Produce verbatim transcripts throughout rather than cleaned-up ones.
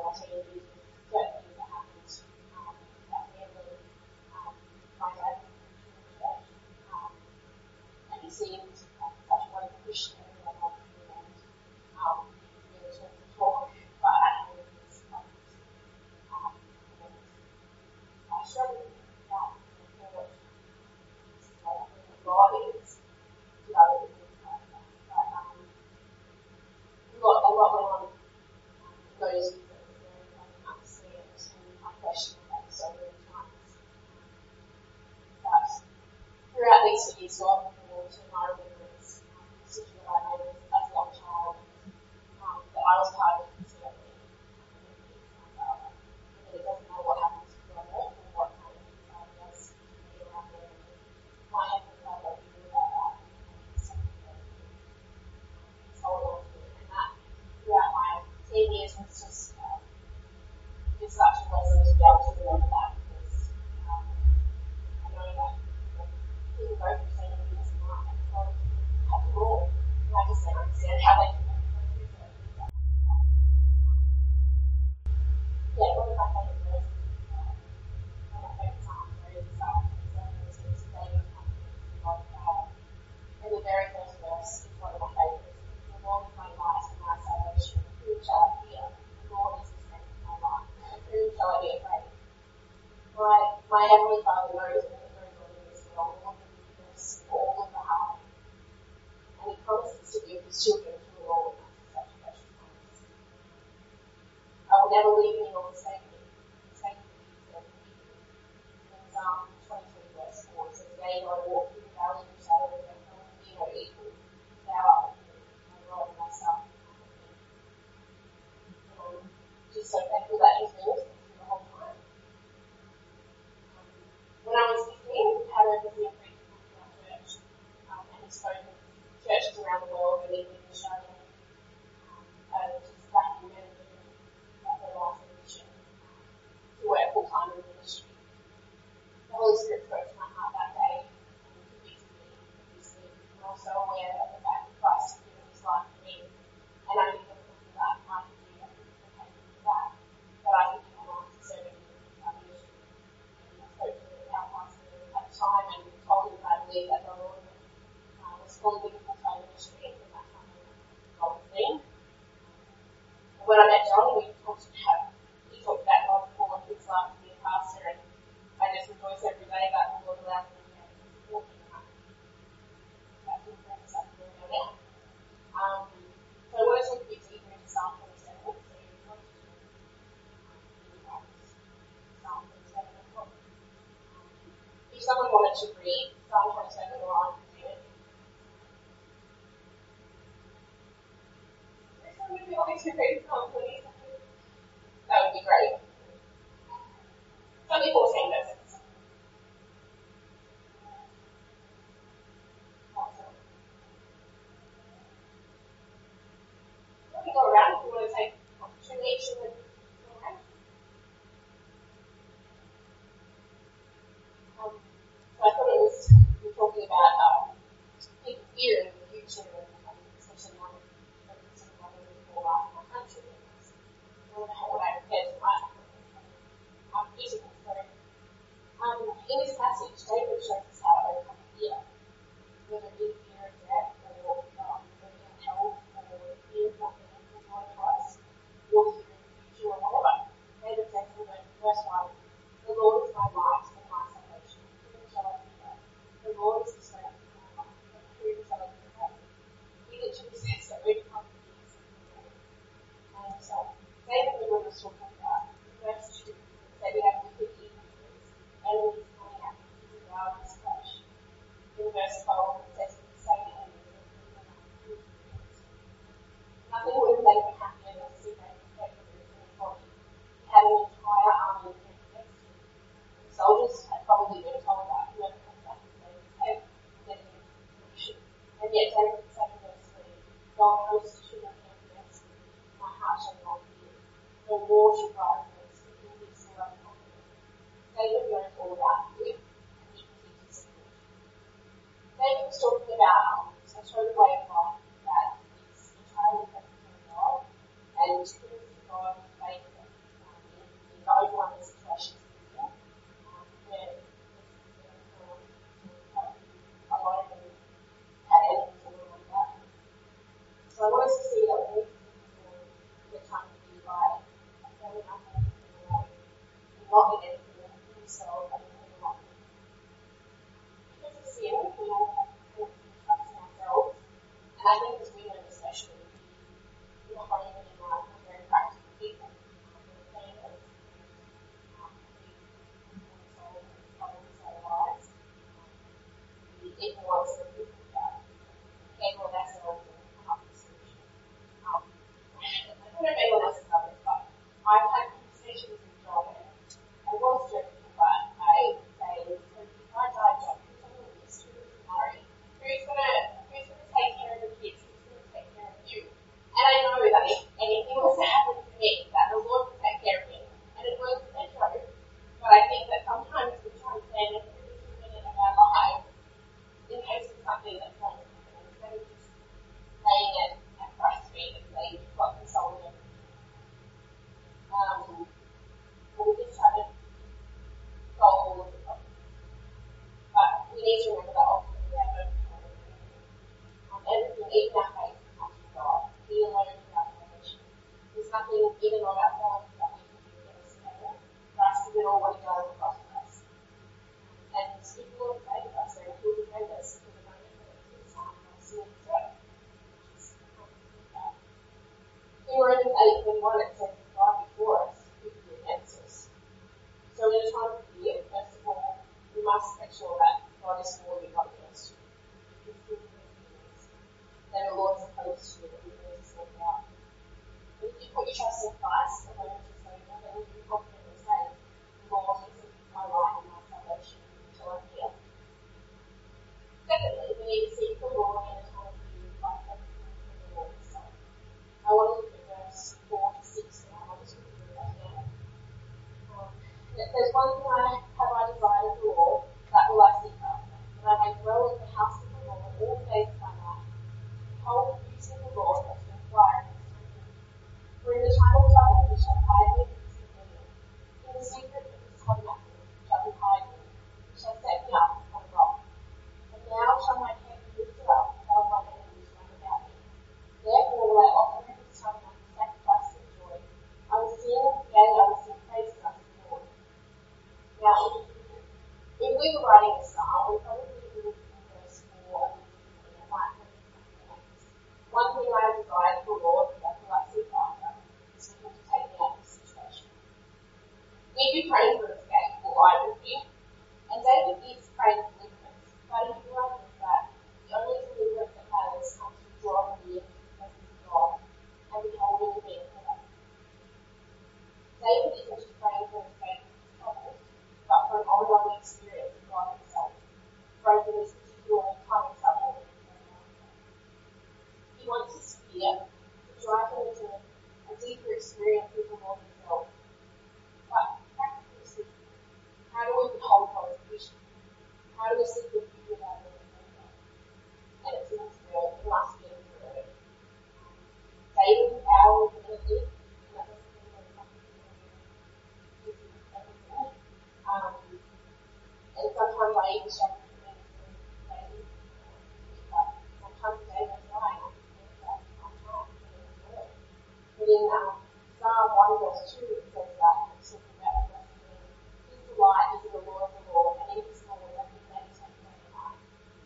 my teenage years with certain things that happened um, in that family. Um, my dad was in the church, um, and he seemed like such a wonderful Christian, everyone loved him, and um, he really took the talk, but I had his problems. Um, and I struggled with that and thought, this is like who God is, to other people like that. But um, a lot, a lot went on um, those years that were very unfair, and I questioned that so many times. But throughout these years, God revealed to my remembrance um, the decision that I made as, as a young child, um, that I was part of His family, um, my father, and that it doesn't matter what happens to you on earth or what my Heavenly Father does to me around there. My Heavenly Father knew about that, and He's something that He's holding on to, and that throughout my ten years was just uh, it's such a blessing to be able to remember that, because um, I know that people go through so many things in life and God have them all. And I just don't understand how they can go through that. Yeah, one of my favourite verses, uh, one of my favourite Psalms is Psalm twenty-seven, it says, David comes to God God. And the very first verse is one of my favourites. The Lord is my light and my salvation. Whom shall I fear? The Lord is the strength of my life. Whom shall I be afraid? My, my Heavenly Father knows all the very good in this world, all of the goodness, all of the hard. And He promises to give His children through it all. Such a precious promise. I will never leave you nor forsake you. Forsake you, He said. In Psalm twenty-three, verse four, it says, Yea, though I walk through the valley of the shadow of death, I will fear no evil. Thou art with me, my rod and my staff comfort me. And I'm just so thankful that He's been with me through the whole time. When I was fifteen, had a visiting preacher come to our church, um, and he spoke of churches around the world, and even in Australia, um, and just thanking men and women that their life and mission um, to work full time in ministry. The Holy Spirit spoke to my heart that day and convicted me of this thing. I'm also aware of the fact that Christ has given His life for me, and I knew that that I could do that, okay, that, that I could give my life to serving Him in our ministry. I spoke to our pastor at the time and told him that I believe that the Lord uh, was calling me to full-time ministry, and from that time I was in. When I met John, we talked about, he talked about God's call on his life to be a pastor, and I just rejoice every day that the Lord allows me to be able to support him in that. That influence that we're going now. Um, so I want to talk a bit deeper into Psalm twenty-seven, so you want to um, Psalm twenty-seven as well. If someone wanted to read Psalm twenty-seven, or I could do it. If someone would like to read Psalm twenty-seven, that would be great. It's only fourteen verses. Awesome. Let me go around if you want to take opportunity each and go around. Um, so I thought it was, we were talking about um, people fear in the future, and um, especially now with focusing on what we call life in our country. And how would I prepare to life? Um, physical. So, um, in this passage, David shows us how to overcome fear, whether it be fear of death, or um, fear of health, or fear of what the enemy is going to us, or fear of the future, or whatever. David says in verse one, the Lord is my light and my salvation. Whom shall I fear? The Lord is the strength of my life. Whom shall I be afraid? He literally says that we become fears in the Lord. And so, David was talking about verse two, that we have wicked evildoers, enemies coming at us to devour his flesh. In verse twelve, it says, the same enemies are even our nothing would have made him happier than to see David protect the roof in his body. He had an entire army of men against him. The soldiers had probably been told that whoever comes back to David's head will get him protection. And yet David would say in verse three, God hosts should encamp against me, my heart shall not fear. No war should rise against me, in this will I conquer. David knows all about fear, and he can teach us secret. David was talking about um, a total way of life that is entirely focused on God and typically God faithful. I think as women especially, in the home and in life, we're very practical people. We're planners, um, we solve problems in our lives. We even want to think about handle ourselves and come up with solutions. Um, I don't know if anyone else has done this, but I've had conversations with John, and I was joking, but I would say, so if I die, John, who's on the list? Who's going to marry? Who's going to who's going to take care of the kids? Who's going to take care of you? And I know that if anything was to happen to me, that the Lord would take care of me. And it was a joke. But I think that sometimes we try and plan every minute of our lives in case of something that's wrong with us, instead of just laying it at Christ's feet and saying, you've got control of everything. Um, and we just try to solve all of the problems. But we need to remember that ultimately we have no control of everything. Um, everything, even our faith, comes from God. He alone is our salvation. There's nothing even on ourselves that we can do to get us to heaven. Christ did it all when he died on the cross for us. And if the Lord saved us, then he will defend us to the moment that it's time for us to serve. In Romans eight twenty-one, it says, God before us, who can be against us. So in a time of fear, first of all, we must make sure that God is for you, not against you. Then the Lord's opposed to you, that we need to sort it out. But if you put your trust in Christ, the moment you say, then you can confidently say, Lord, this is my life and my salvation until I'm here. Secondly, we need to seek the Lord in a time of fear by focusing on the Lord himself. I want to look at verse four to six now. I'll just read that again. Um, it says, one thing I have I desired of the Lord, that will I seek after, that I may dwell in the house of the Lord all the days of my life, behold the beauty of the Lord, and to inquire in his temple. For in the time of trouble he shall hide me in his pavilion. In the secret of his tabernacle shall he hide me, he shall set me up upon a rock. And now shall my head be lifted up above my enemies round about me. Therefore will I offer him his tabernacle sacrifice of joy. I will sing, yea, I will sing praises unto the Lord. Now, if we were writing a psalm, we probably would in verse four and it might have something like this. One thing I desire for the Lord, that will I seek after, is for him to take me out of this situation. We'd be praying for escape, or I would be. And David is praying for deliverance, but he realizes that the only deliverance that matters comes from drawing near to the presence of God and beholding the being of heaven. David isn't just praying for escape from his troubles, but for an ongoing experience of God himself, rather than this particular kind of trouble that he's going after. He wants his fear to drive him into a deeper experience with the Lord himself. But practically speaking, how do we behold God's vision? How do we see the beauty of our Lord and Savior? And it's in His Word. It must be in His Word. David, our divinity, and that doesn't mean there's nothing to do with everything. Um, and sometimes I even struggle to think of David, but sometimes David's right. I can think that sometimes in His Word. But in um, Psalm one verse two, it says that, and it's talking about the blessing. His delight is in the law of the Lord, and in His law that He meditates day and night.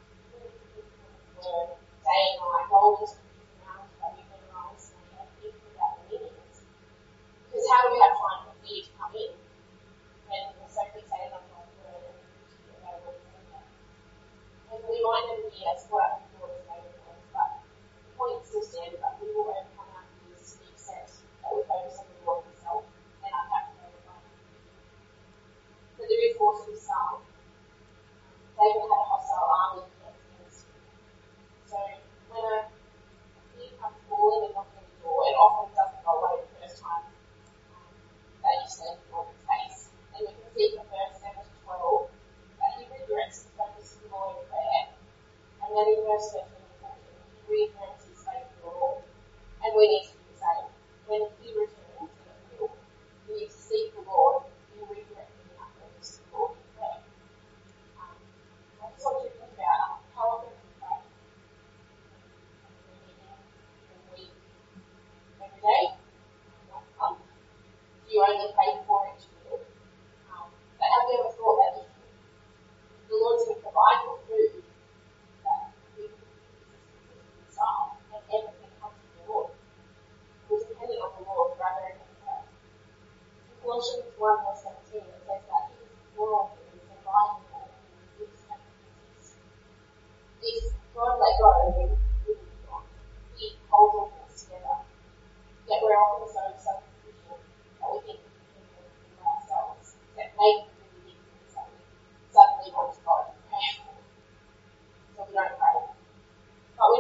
Word, day and night, gold is around that we memorize and we have to think about the meanings. Because how do we have time for fear to come in when we're so fixated on God's word and the beauty of our Lord and Savior? And we might never be as caught up with Lord and Savior for us, but the point still stands that we will overcome our fears to the extent that we focus on the Lord himself and our captivated by him. But there is also this psalm. David had a hostile army against him. So when a fear comes calling and knocking on the door, it often doesn't go away the first time um, that you stand before his face. And we can see from verse seven to twelve that he redirects his focus to the Lord in prayer. And then in verse thirteen to fourteen, he reaffirms his faith in the Lord. And we need to do the same. When he returns in the field, we need to seek the Lord in redirecting our focus to the Lord in prayer. Um, I just want you to think about um, how often do you pray? Every week, every day, once a month. Do you only pray before each meal? Um, but have you ever thought that if the Lord's going to provide your food, that we can starve?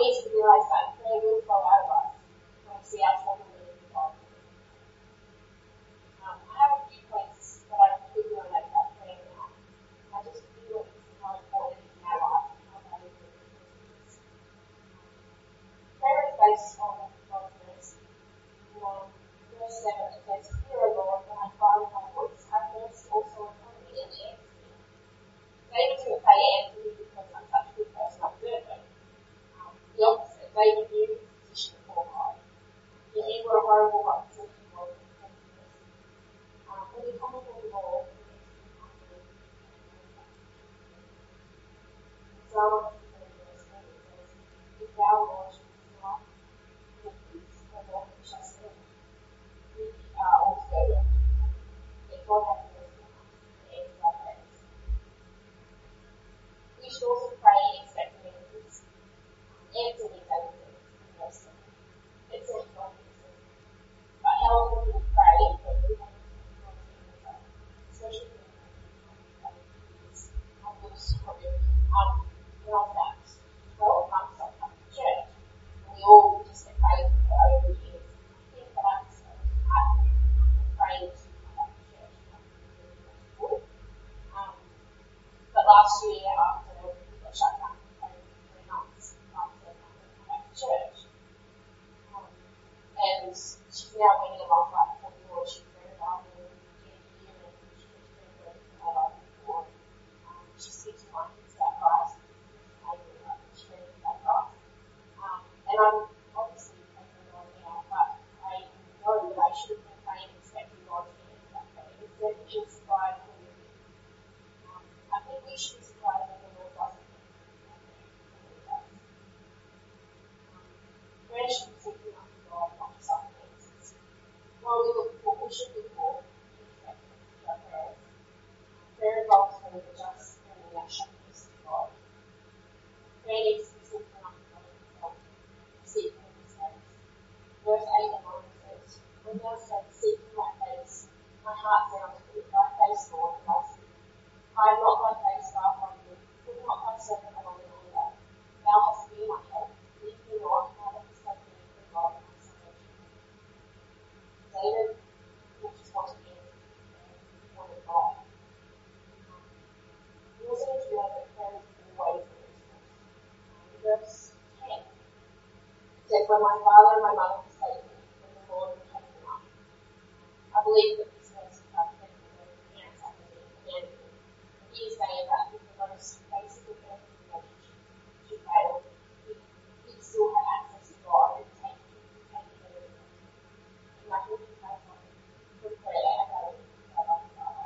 need to realise that prayer will flow out of us when we see ourselves living with God. Um, I have a few points that I quickly want to make about prayer now. I just feel it's how important it is in our life and how valuable it is. Prayer is based on God's mercy. Um, verse seven, it says, "Hear, O Lord, when I cry with my voice, have mercy also upon me and answer me." David didn't say answer me because I'm such a good person, I deserve it. Um, the opposite. David knew his position before God. He knew what a horrible person he was in the first place. Um, when we come before the Lord, we need to be humble and know. So I want to read verse ten. It says, "If thou, Lord, shouldst not make peace, O Lord, who shall serve thee? We are all servants. May God have mercy on us and answer our prayers." We should also pray expecting answers. Answer me, David says in verse seven. It says God answers. But how often do we pray but we don't expect God to answer? Especially when we have kids. I'll give a story. Um, when I was about twelve months, I come to church. And we all just get prayed for over years. I think that I was praying to come back to church. Um, but last year, after we got shut down for three months, after I come back to church, um, and she's now winning a life right before the Lord. She's very involved in the year and she's been very involved before. Um, she's speaking to my kids about Christ. She's speaking about Christ. Um, and I'm obviously praying for God now, but I know that I should have been praying and expecting God to answer that prayer. Instead, we should surprise when we do. Um, I think we should be surprised when the Lord doesn't answer that prayer. When He does. Um, prayer should be seeking after God, not just other answers. While we look for, we should look for expecting our prayers. Prayer involves doing the just and the actions of God. Prayer needs to be seeking after God Himself, seeking His face. Verse eight and nine says, "When thou said, seek my face, my heart said unto thee, thy face, Lord, will I seek. Hide not thy face far from me, put not thy servant alone in anger. Thou hast been my help, leave me not, thou hast taken me from God, my salvation." David didn't just want to be he wanted God. Um, we also need to realize that prayer is always the response. Um, verse ten says, "When my father and my mother forsake me, then the Lord will take them up." I believe that this verse is hypothetical, that his parents haven't been abandoned him. And he is saying that if the most basic of earthly relationships should fail, he, he still had access to God and take take care of him. And I think he has one good prayer about it, about the Father.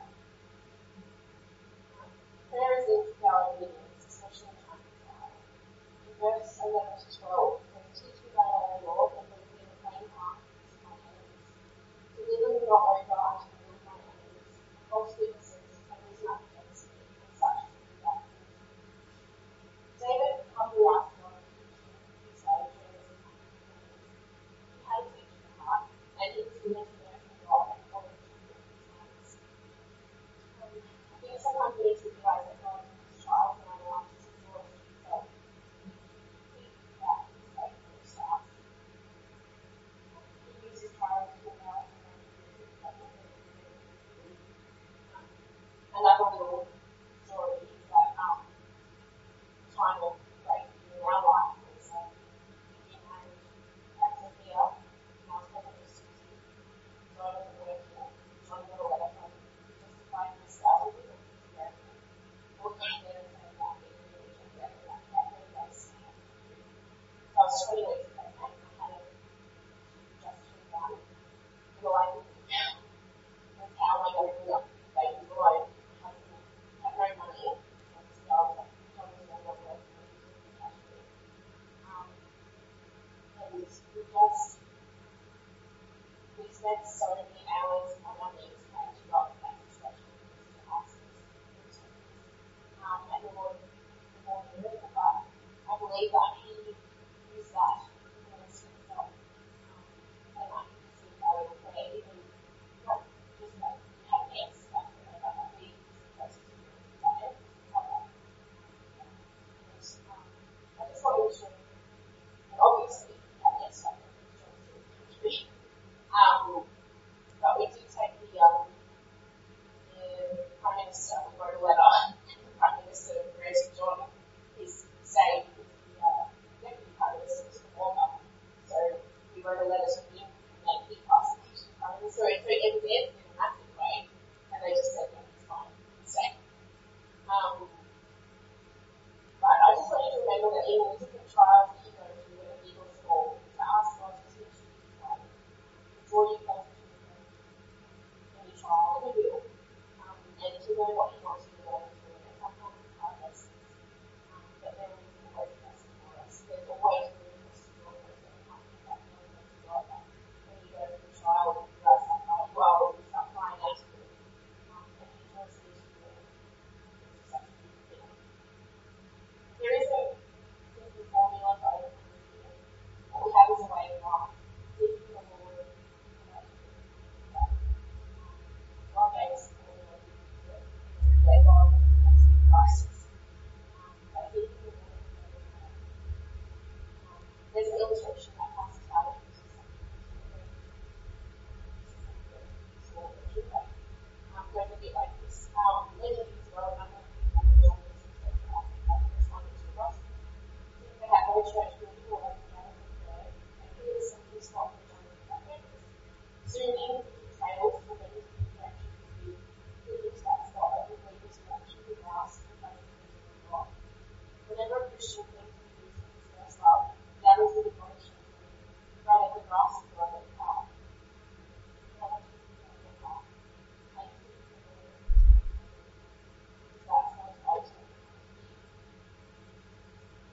Prayer is linked to our obedience, especially in times of trial. In verse eleven to twelve, it says, "Teach me thy way, O Lord, and lead me in the plain path of my enemies. Deliver me not over unto the will of my enemies. False witnesses have risen up against me, and such as do that thing." David humbly asked God to teach him his way during this time of enemies. He had a teaching heart, and he was willing to learn from God according to his ways. Um, I think sometimes we need to realize that God uses trials in our lives to draw us to Himself. He that is faithful to us. He uses trials to allow us to learn to live with that we're very, very, very good. Um, Another little story is that um, time of breakthrough in our life was um, being married at Sophia, and I was pregnant with Susie. John wasn't working. John got a letter from justifying his spousal with his miracle. We're going there and saying that we really rejected that that that really does have to do. So I was twenty weeks pregnant. I had a just turned one. And all I could think was how am I going to bring up this baby boy? My husband had no money. Obviously, I was like, John was no longer working. He was looking at cash for me. Um, and we just, we spent so many hours on our knees praying to God for that situation to ask us. Um, and the Lord performed a miracle, but I believe that He used that to bring us to Himself. Um, and I think it's really valuable prayer, even not just that we have an answer to that prayer, but that we as a person experience that answer to that. And um, I just wanted to Christian